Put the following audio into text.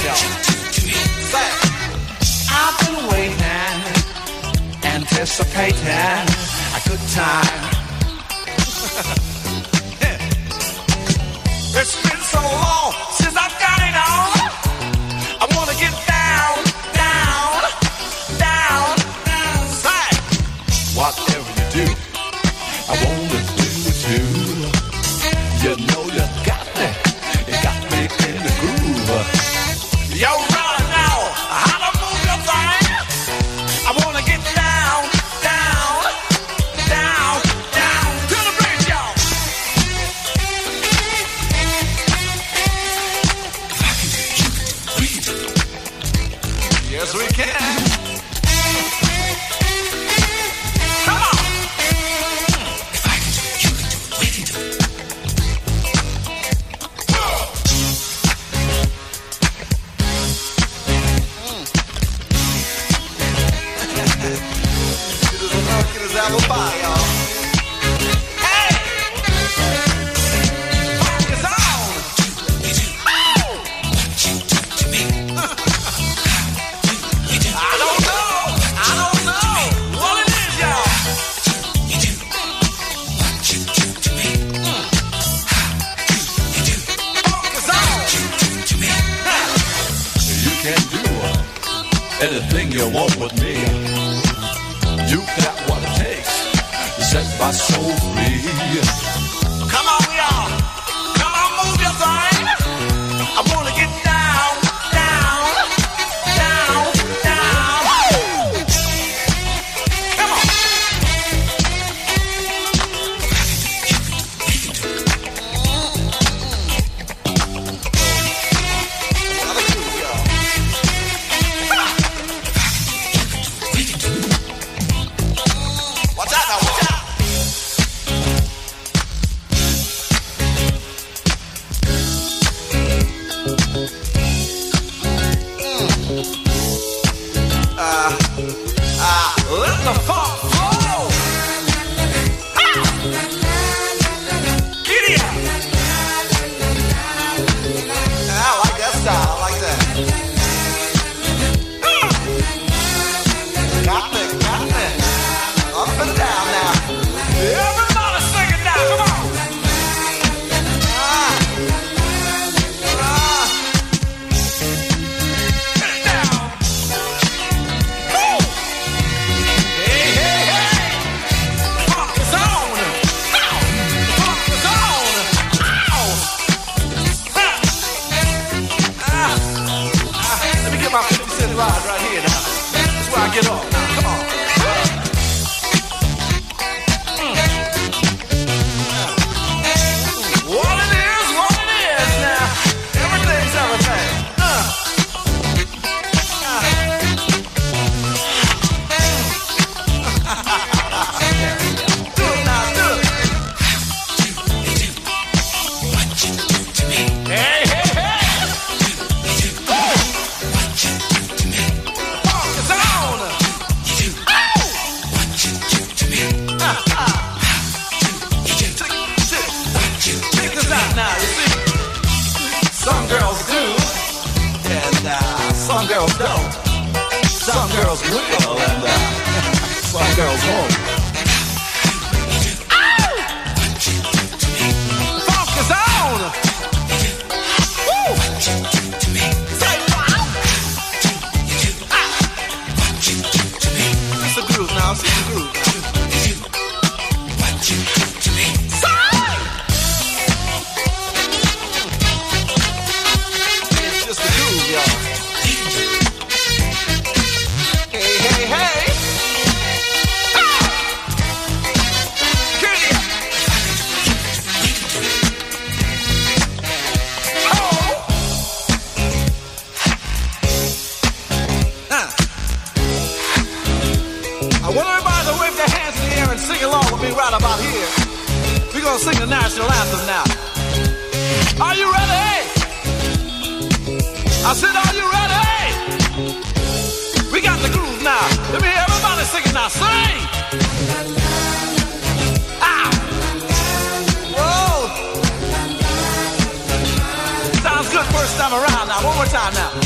y'all. Say, I've been waiting, anticipating a good time. It's been so long since I've got it on. I wanna get down, down, down, down. Say, whatever you do, I wanna do it too. You know you got me in the groove. Yo, right now, how to move your thing? I wanna get down, down, down, down to the bridge, y'all. Yes, we can. Come on. Get his apple pie, y'all. Hey! Focus on! I don't know what it is, y'all. Focus on! You can do anything you want with me. You got what it takes to set my soul free. Come on, y'all. Come on, move your thing. I wanna get down, down, down, down. Come on. Another groove, y'all. Watch out now, watch out! Let the funk flow! Giddy up! I like that style, I like that. Got me. Up and down now. Everybody sing it now, come on. Get it down. Woo. Hey, hey, hey. Funk is on. Ow. Funk is on. Ow. Let me get my 50 cent ride right here now. That's where I get off now. Come on. What it is now. Everything's everything. Do it now, do it. Hey, hey, hey. Funk is on. Check this out now, you see. Some girls do, and some girls don't. Some girls will, and some girls won't. Funk is on! Woo! Say wow! It's a groove now, it's a groove now. It's just a groove, y'all. Hey, hey, hey! Kitty! Oh! I want everybody to wave their hands in the air and sing along with me right about here. We're gonna sing the national anthem now. Are you ready? I said, are you ready? We got the groove now. Let me hear everybody sing it now. Sing! Ow! Whoa! Sounds good first time around now. One more time now.